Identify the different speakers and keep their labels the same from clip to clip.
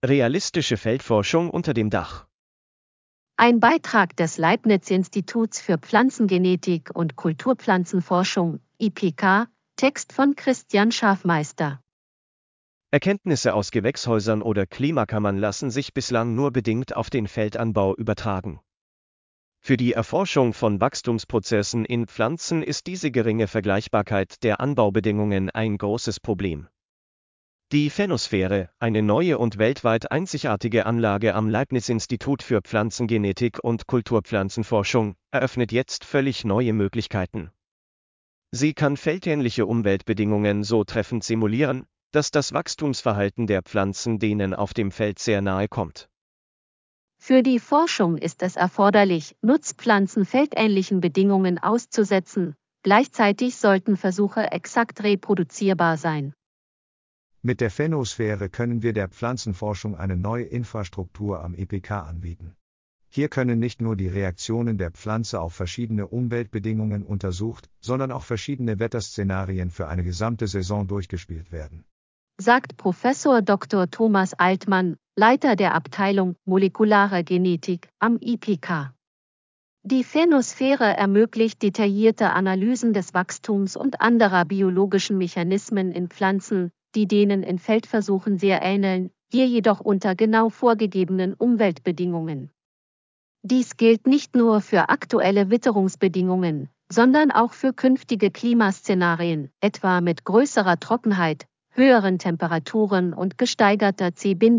Speaker 1: Realistische Feldforschung unter dem Dach.
Speaker 2: Ein Beitrag des Leibniz-Instituts für Pflanzengenetik und Kulturpflanzenforschung, IPK, Text von Christian Schafmeister.
Speaker 1: Erkenntnisse aus Gewächshäusern oder Klimakammern lassen sich bislang nur bedingt auf den Feldanbau übertragen. Für die Erforschung von Wachstumsprozessen in Pflanzen ist diese geringe Vergleichbarkeit der Anbaubedingungen ein großes Problem. Die Phenosphäre, eine neue und weltweit einzigartige Anlage am Leibniz-Institut für Pflanzengenetik und Kulturpflanzenforschung, eröffnet jetzt völlig neue Möglichkeiten. Sie kann feldähnliche Umweltbedingungen so treffend simulieren, dass das Wachstumsverhalten der Pflanzen denen auf dem Feld sehr nahe kommt.
Speaker 2: Für die Forschung ist es erforderlich, Nutzpflanzen feldähnlichen Bedingungen auszusetzen. Gleichzeitig sollten Versuche exakt reproduzierbar sein.
Speaker 3: Mit der Phenosphäre können wir der Pflanzenforschung eine neue Infrastruktur am IPK anbieten. Hier können nicht nur die Reaktionen der Pflanze auf verschiedene Umweltbedingungen untersucht, sondern auch verschiedene Wetterszenarien für eine gesamte Saison durchgespielt werden,
Speaker 2: Sagt Professor Dr. Thomas Altmann, Leiter der Abteilung Molekulare Genetik am IPK. Die Phenosphäre ermöglicht detaillierte Analysen des Wachstums und anderer biologischen Mechanismen in Pflanzen, die denen in Feldversuchen sehr ähneln, hier jedoch unter genau vorgegebenen Umweltbedingungen. Dies gilt nicht nur für aktuelle Witterungsbedingungen, sondern auch für künftige Klimaszenarien, etwa mit größerer Trockenheit, höheren Temperaturen und gesteigerter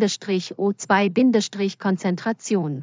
Speaker 2: C-O2-Konzentration.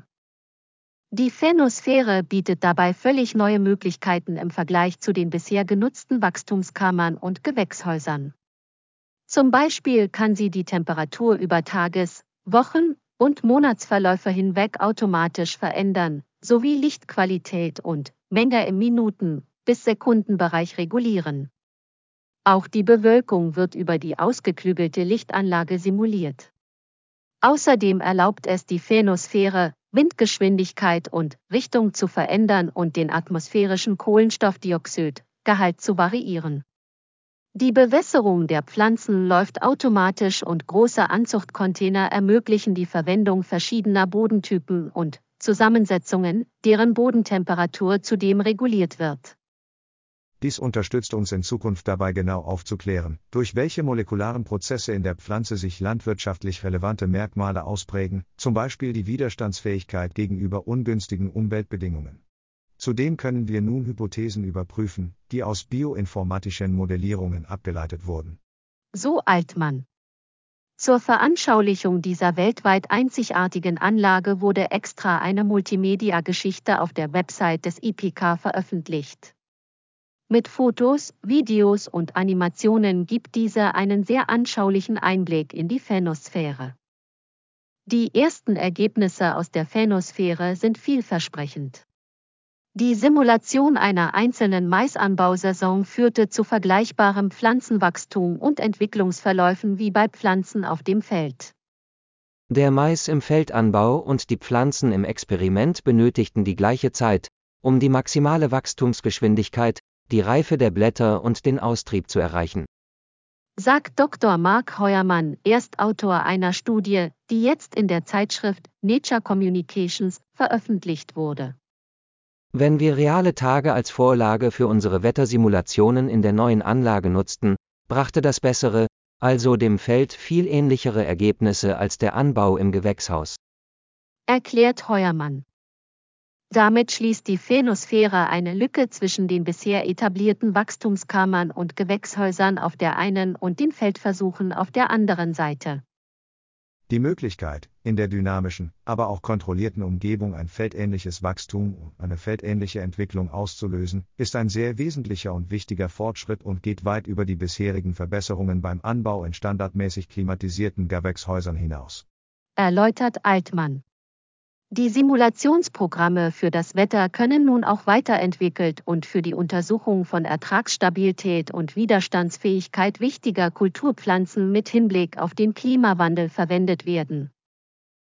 Speaker 2: Die Phenosphäre bietet dabei völlig neue Möglichkeiten im Vergleich zu den bisher genutzten Wachstumskammern und Gewächshäusern. Zum Beispiel kann sie die Temperatur über Tages-, Wochen- und Monatsverläufe hinweg automatisch verändern, sowie Lichtqualität und Menge im Minuten- bis Sekundenbereich regulieren. Auch die Bewölkung wird über die ausgeklügelte Lichtanlage simuliert. Außerdem erlaubt es die Phenosphäre, Windgeschwindigkeit und Richtung zu verändern und den atmosphärischen Kohlenstoffdioxidgehalt zu variieren. Die Bewässerung der Pflanzen läuft automatisch und große Anzuchtcontainer ermöglichen die Verwendung verschiedener Bodentypen und Zusammensetzungen, deren Bodentemperatur zudem reguliert wird.
Speaker 3: Dies unterstützt uns in Zukunft dabei genau aufzuklären, durch welche molekularen Prozesse in der Pflanze sich landwirtschaftlich relevante Merkmale ausprägen, zum Beispiel die Widerstandsfähigkeit gegenüber ungünstigen Umweltbedingungen. Zudem können wir nun Hypothesen überprüfen, die aus bioinformatischen Modellierungen abgeleitet wurden.
Speaker 2: So Altmann. Zur Veranschaulichung dieser weltweit einzigartigen Anlage wurde extra eine Multimedia-Geschichte auf der Website des IPK veröffentlicht. Mit Fotos, Videos und Animationen gibt diese einen sehr anschaulichen Einblick in die Phenosphäre. Die ersten Ergebnisse aus der Phenosphäre sind vielversprechend. Die Simulation einer einzelnen Maisanbausaison führte zu vergleichbarem Pflanzenwachstum und Entwicklungsverläufen wie bei Pflanzen auf dem Feld.
Speaker 4: Der Mais im Feldanbau und die Pflanzen im Experiment benötigten die gleiche Zeit, um die maximale Wachstumsgeschwindigkeit, die Reife der Blätter und den Austrieb zu erreichen.
Speaker 2: Sagt Dr. Mark Heuermann, Erstautor einer Studie, die jetzt in der Zeitschrift Nature Communications veröffentlicht wurde.
Speaker 4: Wenn wir reale Tage als Vorlage für unsere Wettersimulationen in der neuen Anlage nutzten, brachte das bessere, also dem Feld viel ähnlichere Ergebnisse als der Anbau im Gewächshaus.
Speaker 2: Erklärt Heuermann. Damit schließt die Phenosphäre eine Lücke zwischen den bisher etablierten Wachstumskammern und Gewächshäusern auf der einen und den Feldversuchen auf der anderen Seite.
Speaker 3: Die Möglichkeit, in der dynamischen, aber auch kontrollierten Umgebung ein feldähnliches Wachstum und eine feldähnliche Entwicklung auszulösen, ist ein sehr wesentlicher und wichtiger Fortschritt und geht weit über die bisherigen Verbesserungen beim Anbau in standardmäßig klimatisierten Gewächshäusern hinaus.
Speaker 2: Erläutert Altmann. Die Simulationsprogramme für das Wetter können nun auch weiterentwickelt und für die Untersuchung von Ertragsstabilität und Widerstandsfähigkeit wichtiger Kulturpflanzen mit Hinblick auf den Klimawandel verwendet werden.